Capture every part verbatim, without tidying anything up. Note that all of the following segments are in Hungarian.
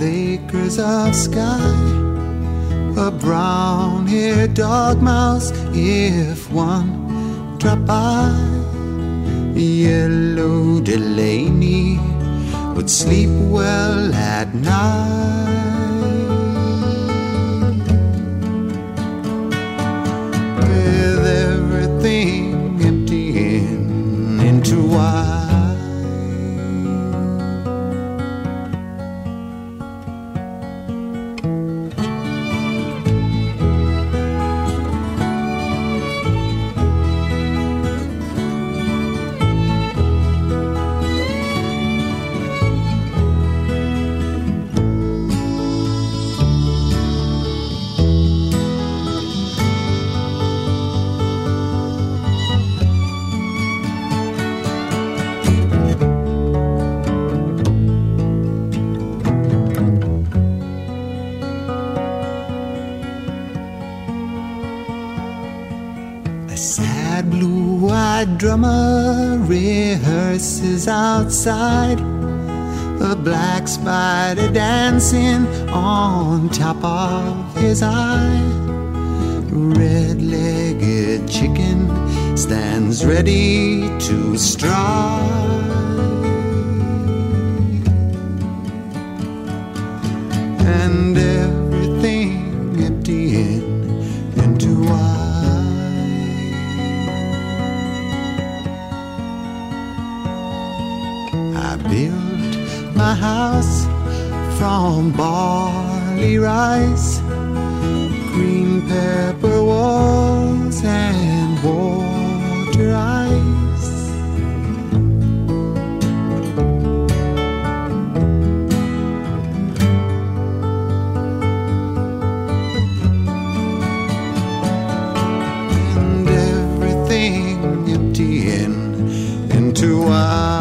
with acres of sky, a brown-haired dog mouse, if one drop by. Yellow Delaney would sleep well at night, with everything emptying into white. Drummer rehearses outside, a black spider dancing on top of his eye. Red-legged chicken stands ready to strike, and everything emptying into white. I built my house from barley rice, green pepper walls and water ice. And everything emptying into white.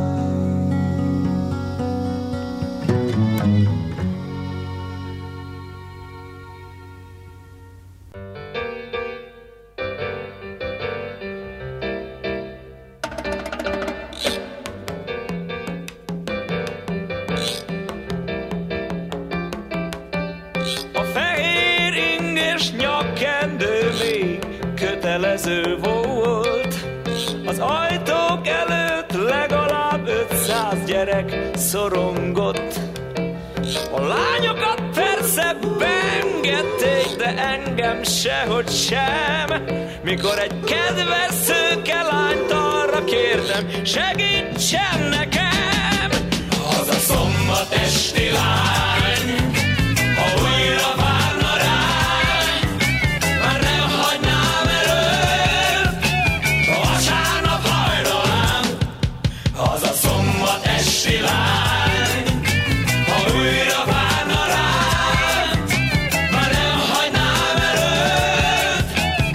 Kötelező volt, az ajtók előtt legalább ötszáz gyerek szorongott. A lányokat persze beengedték, de engem sehogy sem. Mikor egy kedves szőke lányt arra kértem, segítsen nekem. Az a szombat esti lány, ha újra várna rám, már nem hagynám előtt a vasárnap hajnalán. Az a szombat esti lány, ha újra várna rám, már nem hagynám előtt.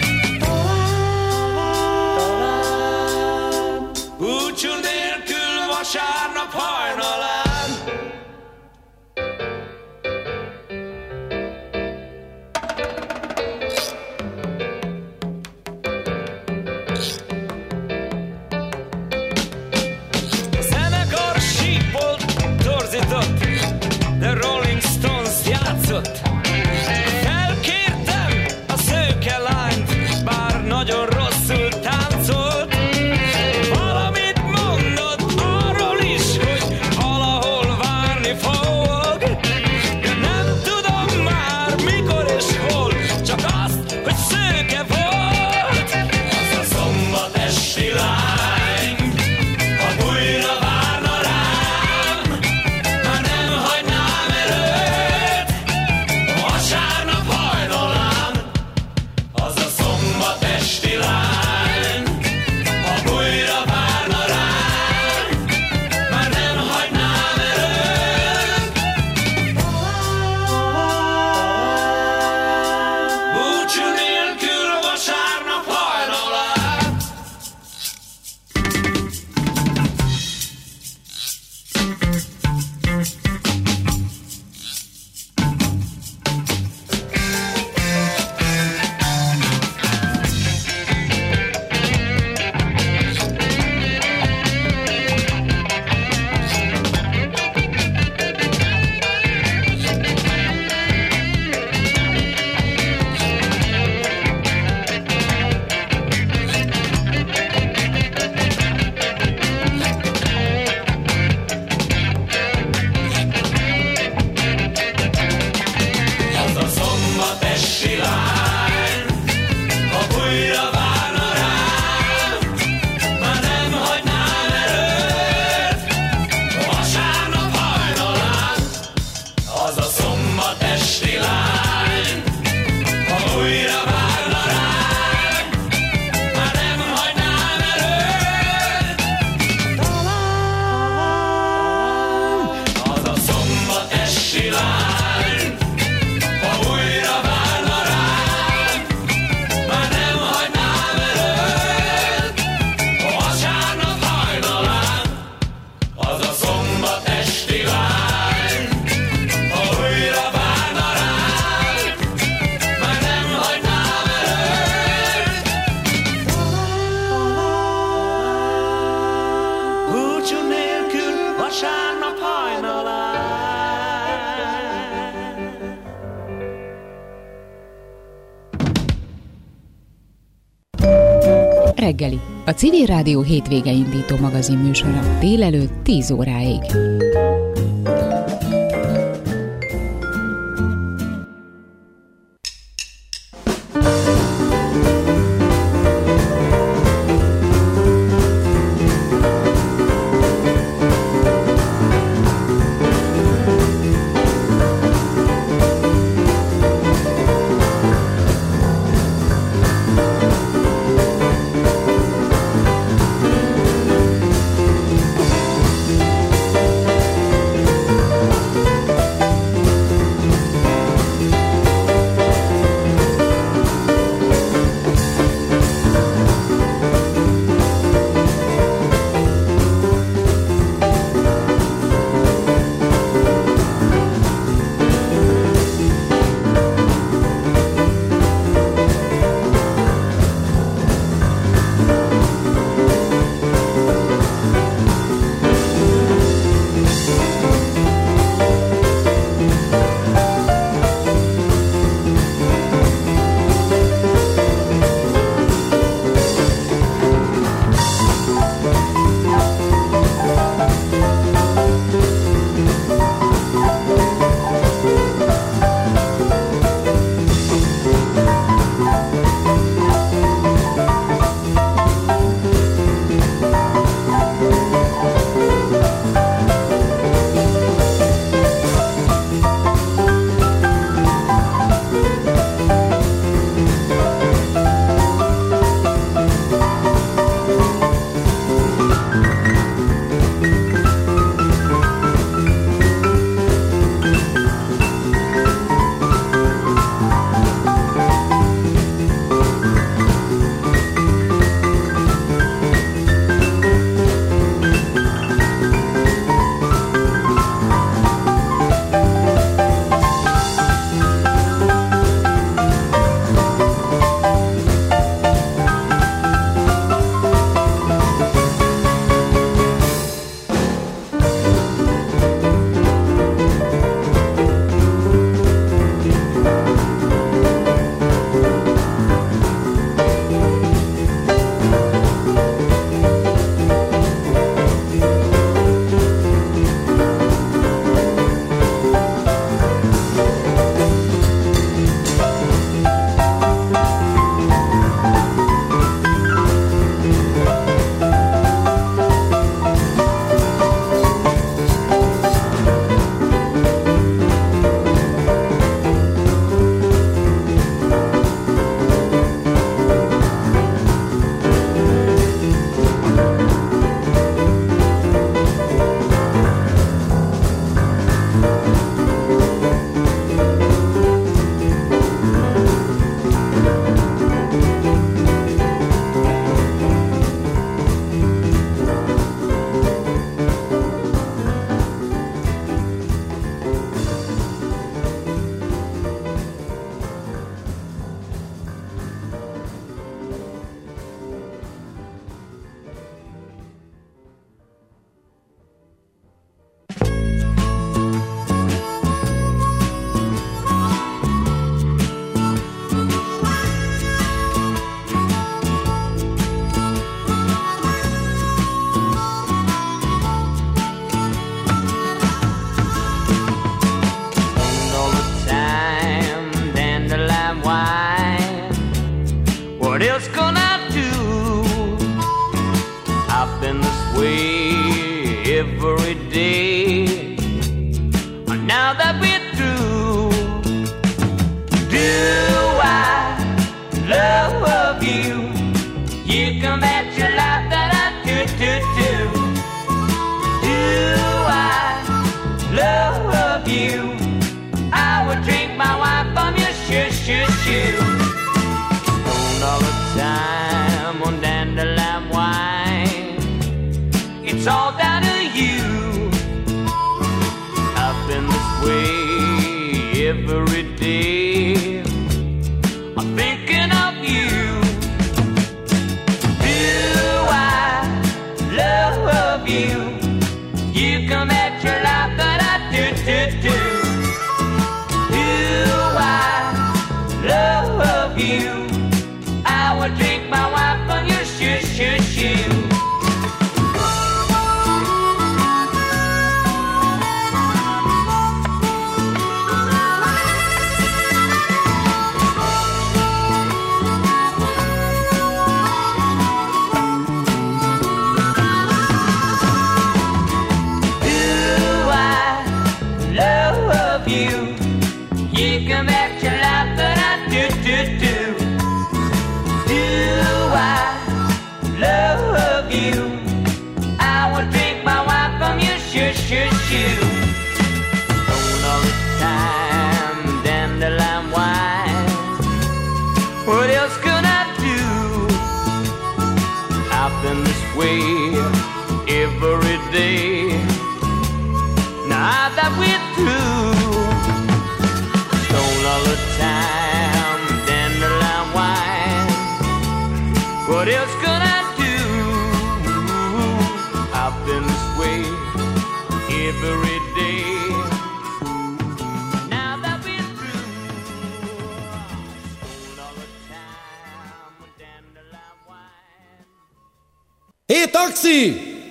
Talán búcsú nélkül vasárnap hajnalán. a szombat esti lány, ha újra várna rám, már nem hagynám előtt. Talán az a szombat esti lány, ha újra várna rám, már nem hagynám előtt. A vasárnap hajnalán, az a szombat esti lány, ha újra várna rám, már nem hagynám előtt. Búcsú nélkül vasárnap hajnalán. Reggeli, a Civil Rádió hétvége indító magazin műsora délelőtt tíz óráig. What else can I do? I've been this way every day. And now that we're through, would drink my wine from your shoe, shoe, shoe. Stoned all the time on dandelion wine. It's all down to you. I've been this way every day. I'm thinking of you. Do I love you? You come at your life that I do, do, do. Do I love you? I would drink my wine from your shoe, shoe, shoe. Every day, now that we're through, stone all the time, dandelion wine. What else could I do? I've been this way every day. Now that we're through, stone all the time, dandelion wine. Hé, taxi!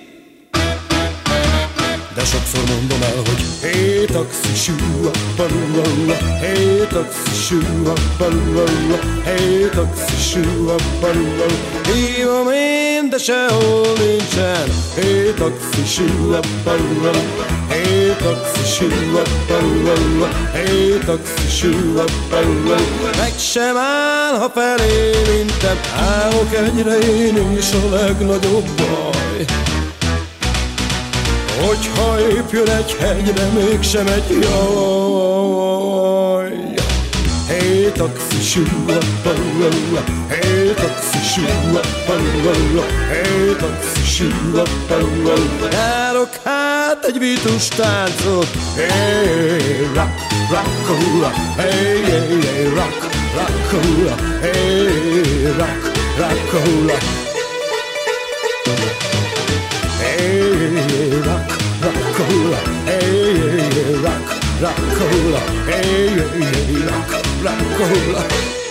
De sokszor mondom el, hogy hé, taxi, sűa, parulala, hé, taxi, sűa, parulala, hé, taxi, sűa, parulala. Hívom én, de sehol nincsen, hé, taxi, sűa, parulala, hé, taxi, sűa, parulala, hé, taxi, sűa, parulala. Meg sem áll, ha felé mintem, állok egyre én is a legnagyobb baj. Hogyha épp jön egy hegyre, mégsem egy jaj. Hé, taxi, sűa, parulala, hé, taxi, sűa, parulala, hé, taxi, sűa, parulala. Járok hát egy vítus táncot, hé, rock, rock'n'roll, hé, hé, hé, rock, rock'n'roll, hé, rock, rock'n'roll. Hey, rock, rock-a-hula, hey, rock, rock-a-hula, hey, rock, rock-a-hula.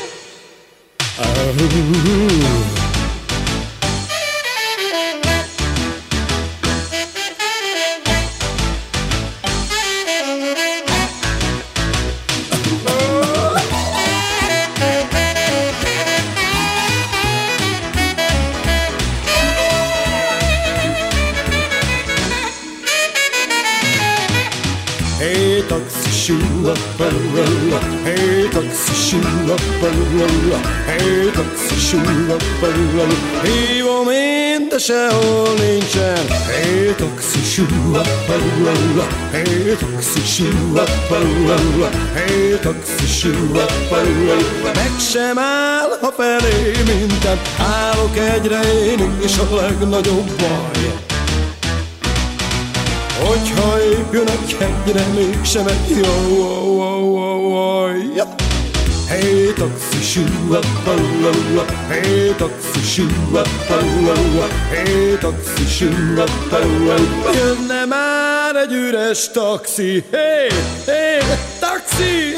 Hey, taxi, shoo up, parula. Hey, taxi, shoo up, parula. Hey, taxi, shoo up, parula. Hívom én, de sehol nincsen. Hey, taxi, shoo up, parula. Hey, taxi, shoo up, parula. Hey, taxi, shoo up, parula. Meg sem áll, ha felé minden. Állok egyre én is a legnagyobb baj. Hogyha épp jön egy hegyre, mégsem egy jaj. Hey, taxi, shoo up, parula. Hey, taxi, shoo up, parula. Hey, taxi, shoo up, parula. Jönne már egy üres taxi. Hey, hey, taxi!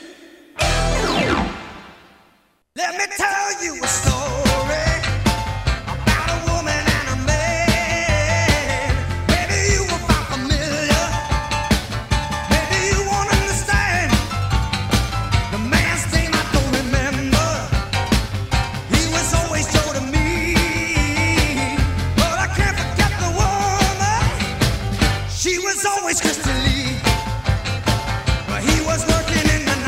Let me tell you a story about a woman and a man. Maybe you will find familiar. Maybe you won't understand. The man's name I don't remember. He was always true to me, but I can't forget the woman. She was always Christy Lee, but he was working in the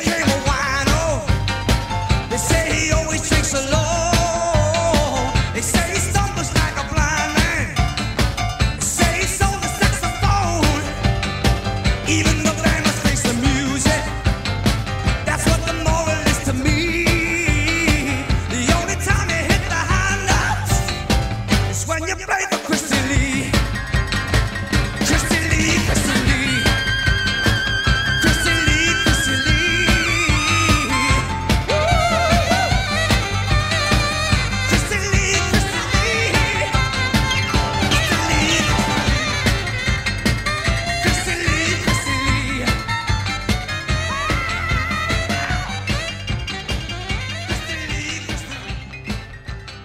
became a wino. They say he always drinks alone. They say he stumbles like a blind man. They say he sold the saxophone. Even the band must face the music. That's what the moral is to me. The only time you hit the high notes is when you play for Christy Lee. Christy Lee, Christy Lee. Christy Lee, Christy Lee. Woo! Christy Lee, Christy Lee. Christy Lee. Christy Lee, Christy Lee. Christy Lee, Christy Lee.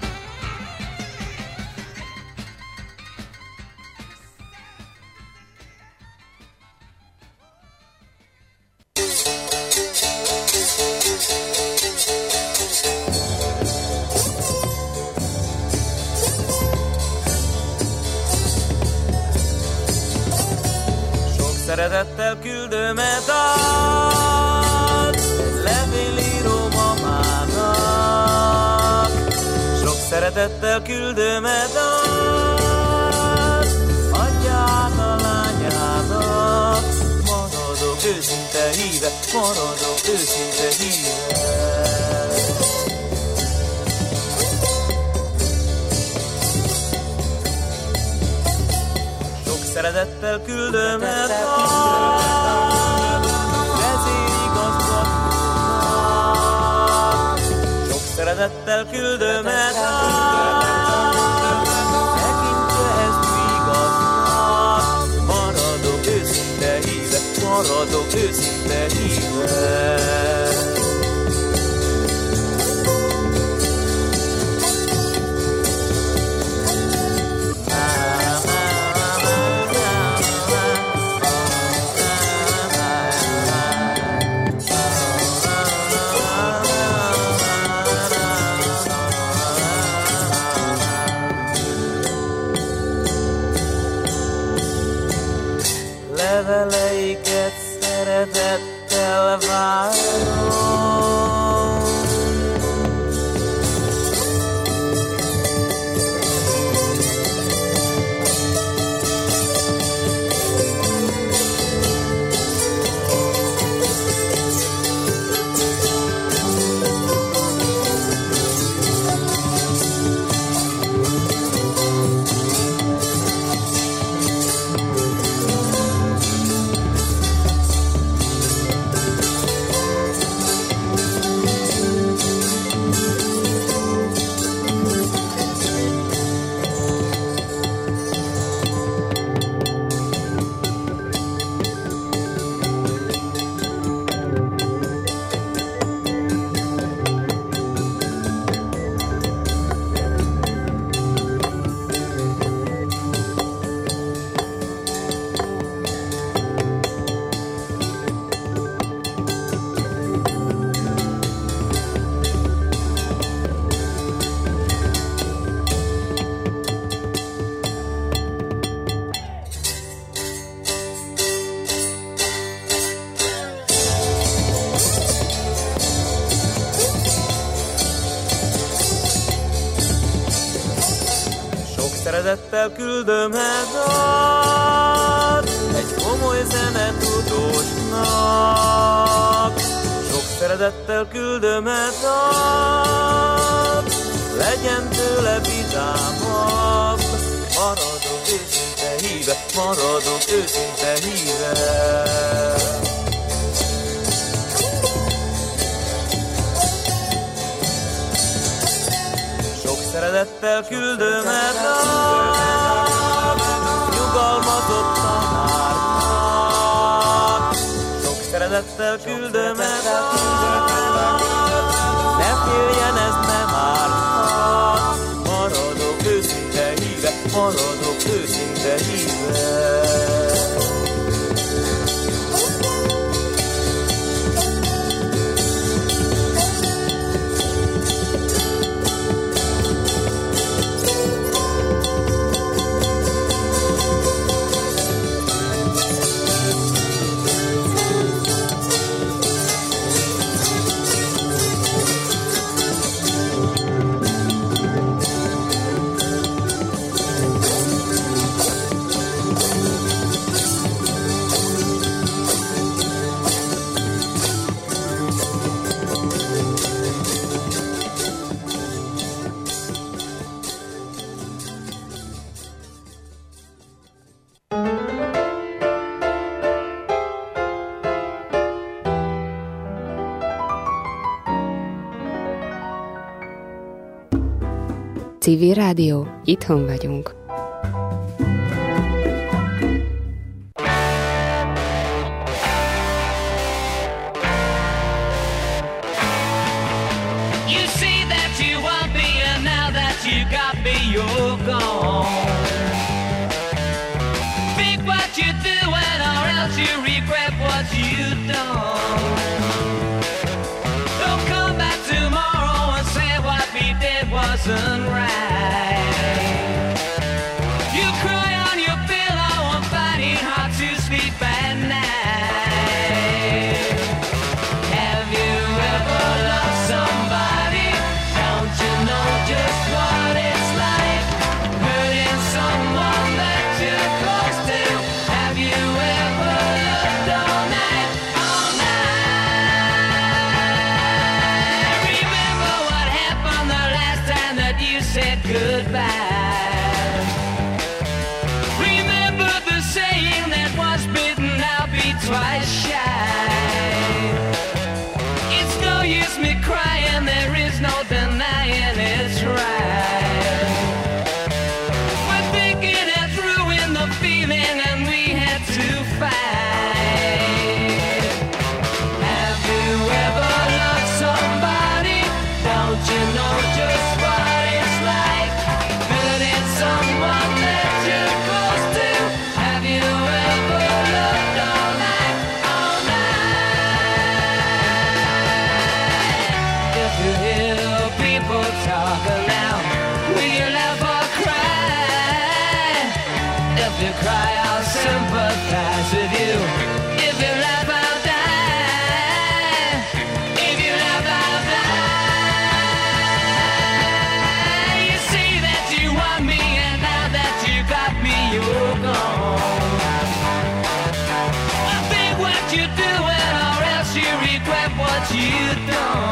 Sok szeretettel küldöm e dalt egy levélíró mamának. Sok szeretettel küldöm e dalt, adja át a lányának. Maradok őszinte híve, maradok őszinte híve. Sok szeretettel küldöm el dalt, vezérigazgatónak. Sok szeretettel küldöm el dalt, tekintse ezt igaznak. Maradok őszinte híve, maradok őszinte híve. Leveleiket szeretettel várom. Szeretettel küldöm el dalt egy komoly zenetudósnak. Sok szeretettel küldöm el dalt, legyen tőle vidámabb. Maradok őszinte híve, maradok őszinte híve. Szeretettel küldöm el dalt, nyugalmazott tanárnak. Sok szeretettel küldöm el dalt, ne féljen, ez nem árthat. Maradok őszinte híve, maradok őszinte híve. Civil Rádió, itthon vagyunk. You see that you want me, and now that you got me, you're gone. Think what you're doing, or else you regret what you've done. Don't come back tomorrow and say what we did wasn't right. You cry on your pillow and find it hard to sleep at night. Have you ever loved somebody? Don't you know just what it's like? Hurting someone that you're close to. Have you ever loved all night, all night? Remember what happened the last time that you said goodbye. Remember the saying that was bitten, now be twice shy. It's no use me crying, there is no denying it's right. We're thinking it's ruined the feeling and we had to fight. Have you ever loved somebody? Don't you know just what it's like? Hurting someone that you're close to. Have you ever loved all night, all night? If you hear people talking now, will you laugh or cry? If you cry, I'll sympathize with you. If you laugh, I'll die. If you laugh, I'll die. You see that you want me, and now that you got me, you're gone. I think what you're doing, or else you regret what you've done.